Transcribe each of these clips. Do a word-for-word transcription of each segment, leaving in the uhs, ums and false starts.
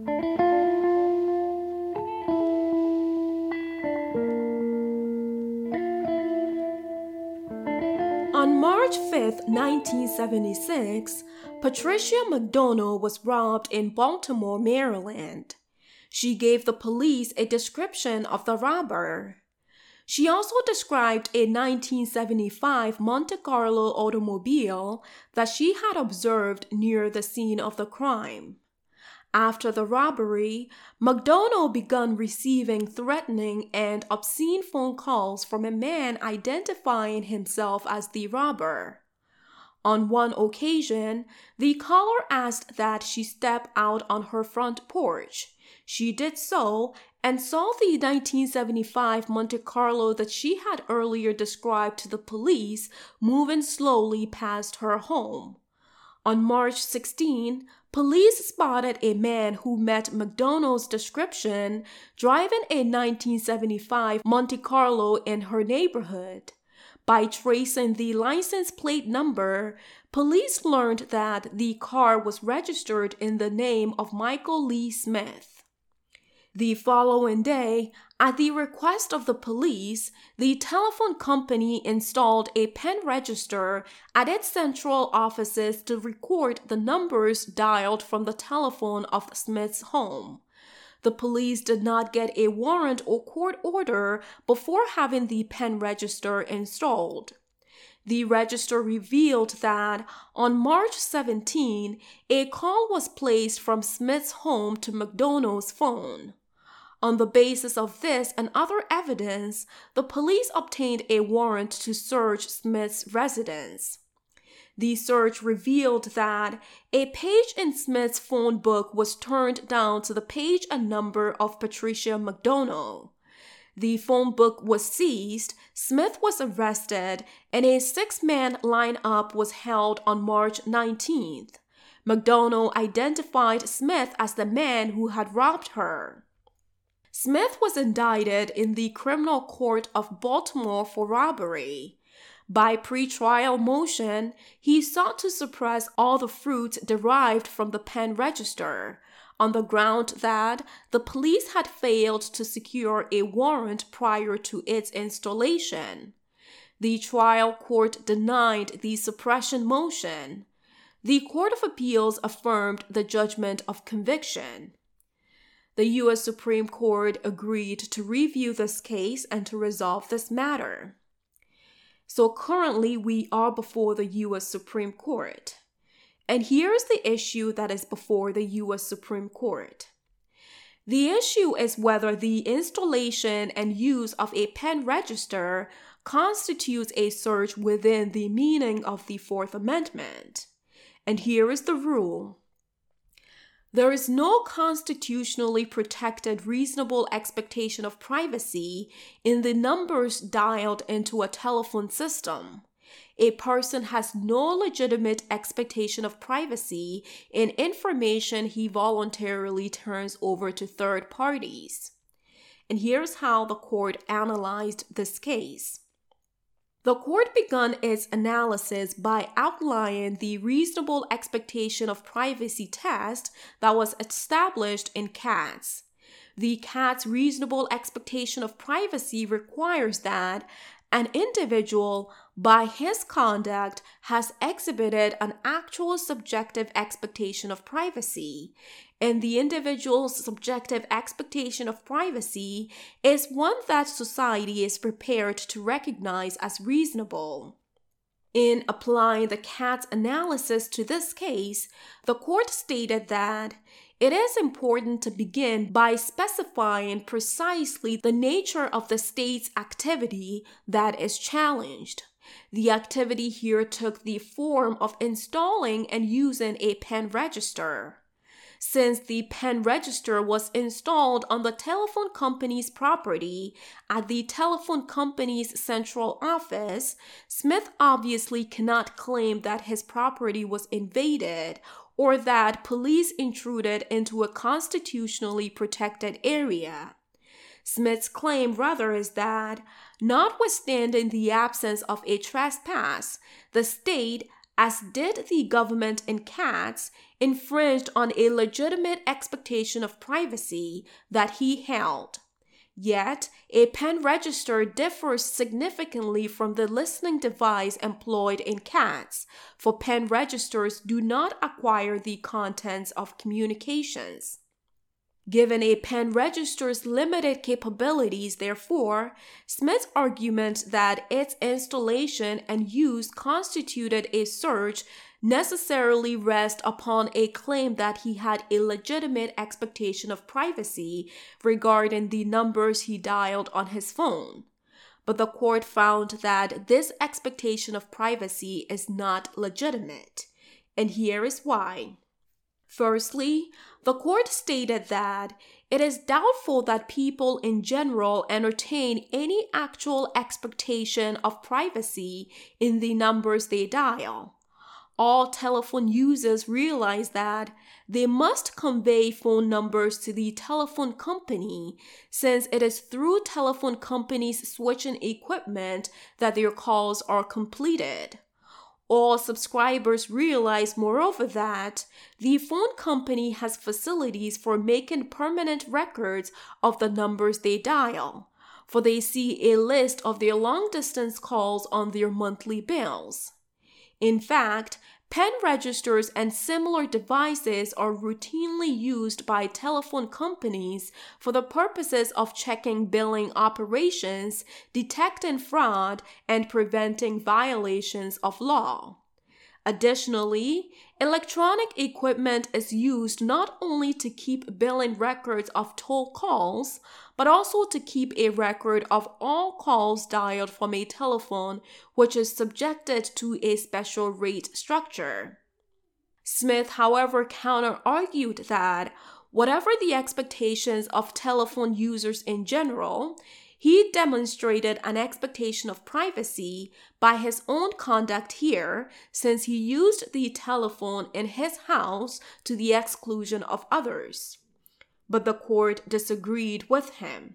On March fifth, nineteen seventy-six, Patricia McDonough was robbed in Baltimore, Maryland. She gave the police a description of the robber. She also described a nineteen seventy-five Monte Carlo automobile that she had observed near the scene of the crime. After the robbery, McDonough began receiving threatening and obscene phone calls from a man identifying himself as the robber. On one occasion, the caller asked that she step out on her front porch. She did so and saw the nineteen seventy-five Monte Carlo that she had earlier described to the police moving slowly past her home. On March sixteenth, police spotted a man who met McDonough's description driving a nineteen seventy-five Monte Carlo in her neighborhood. By tracing the license plate number, police learned that the car was registered in the name of Michael Lee Smith. The following day, at the request of the police, the telephone company installed a pen register at its central offices to record the numbers dialed from the telephone of Smith's home. The police did not get a warrant or court order before having the pen register installed. The register revealed that on March seventeenth, a call was placed from Smith's home to McDonough's phone. On the basis of this and other evidence, the police obtained a warrant to search Smith's residence. The search revealed that a page in Smith's phone book was turned down to the page and number of Patricia McDonough. The phone book was seized, Smith was arrested, and a six-man lineup was held on March nineteenth. McDonough identified Smith as the man who had robbed her. Smith was indicted in the Criminal Court of Baltimore for robbery. By pretrial motion, he sought to suppress all the fruits derived from the pen register, on the ground that the police had failed to secure a warrant prior to its installation. The trial court denied the suppression motion. The Court of Appeals affirmed the judgment of conviction. The U S Supreme Court agreed to review this case and to resolve this matter. So currently we are before the U S Supreme Court. And here is the issue that is before the U S Supreme Court. The issue is whether the installation and use of a pen register constitutes a search within the meaning of the Fourth Amendment. And here is the rule. There is no constitutionally protected reasonable expectation of privacy in the numbers dialed into a telephone system. A person has no legitimate expectation of privacy in information he voluntarily turns over to third parties. And here's how the court analyzed this case. The court began its analysis by outlining the reasonable expectation of privacy test that was established in Katz. The Katz reasonable expectation of privacy requires that an individual, by his conduct, has exhibited an actual subjective expectation of privacy, and the individual's subjective expectation of privacy is one that society is prepared to recognize as reasonable. In applying the Katz analysis to this case, the court stated that it is important to begin by specifying precisely the nature of the state's activity that is challenged. The activity here took the form of installing and using a pen register. Since the pen register was installed on the telephone company's property at the telephone company's central office, Smith obviously cannot claim that his property was invaded or that police intruded into a constitutionally protected area. Smith's claim rather is that, notwithstanding the absence of a trespass, the state, as did the government in Katz, infringed on a legitimate expectation of privacy that he held. Yet, a pen register differs significantly from the listening device employed in Katz, for pen registers do not acquire the contents of communications. Given a pen register's limited capabilities, therefore, Smith's argument that its installation and use constituted a search necessarily rests upon a claim that he had a legitimate expectation of privacy regarding the numbers he dialed on his phone. But the court found that this expectation of privacy is not legitimate, and here is why. Firstly, the court stated that it is doubtful that people in general entertain any actual expectation of privacy in the numbers they dial. All telephone users realize that they must convey phone numbers to the telephone company, since it is through telephone companies' switching equipment that their calls are completed. All subscribers realize, moreover, that the phone company has facilities for making permanent records of the numbers they dial, for they see a list of their long-distance calls on their monthly bills. In fact, pen registers and similar devices are routinely used by telephone companies for the purposes of checking billing operations, detecting fraud, and preventing violations of law. Additionally, electronic equipment is used not only to keep billing records of toll calls, but also to keep a record of all calls dialed from a telephone, which is subjected to a special rate structure. Smith, however, counter-argued that whatever the expectations of telephone users in general, he demonstrated an expectation of privacy by his own conduct here, since he used the telephone in his house to the exclusion of others. But the court disagreed with him.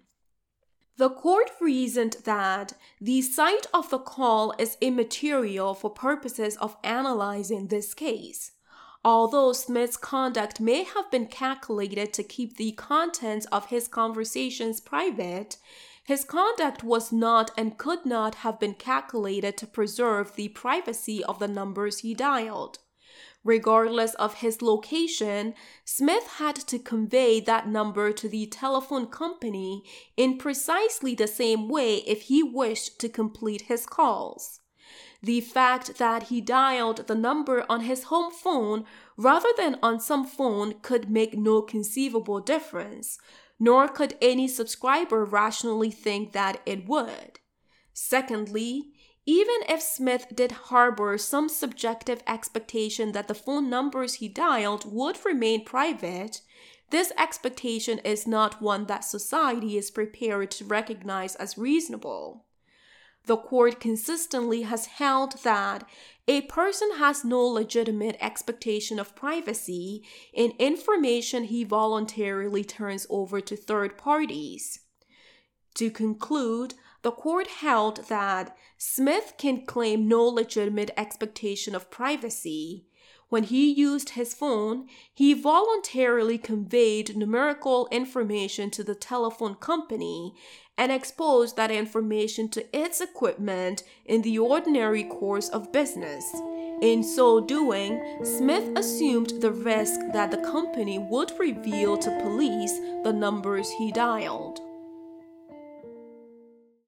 The court reasoned that the site of the call is immaterial for purposes of analyzing this case. Although Smith's conduct may have been calculated to keep the contents of his conversations private, his conduct was not and could not have been calculated to preserve the privacy of the numbers he dialed. Regardless of his location, Smith had to convey that number to the telephone company in precisely the same way if he wished to complete his calls. The fact that he dialed the number on his home phone rather than on some phone could make no conceivable difference, nor could any subscriber rationally think that it would. Secondly, even if Smith did harbor some subjective expectation that the phone numbers he dialed would remain private, this expectation is not one that society is prepared to recognize as reasonable. The court consistently has held that a person has no legitimate expectation of privacy in information he voluntarily turns over to third parties. To conclude, the court held that Smith can claim no legitimate expectation of privacy. When he used his phone, he voluntarily conveyed numerical information to the telephone company and exposed that information to its equipment in the ordinary course of business. In so doing, Smith assumed the risk that the company would reveal to police the numbers he dialed.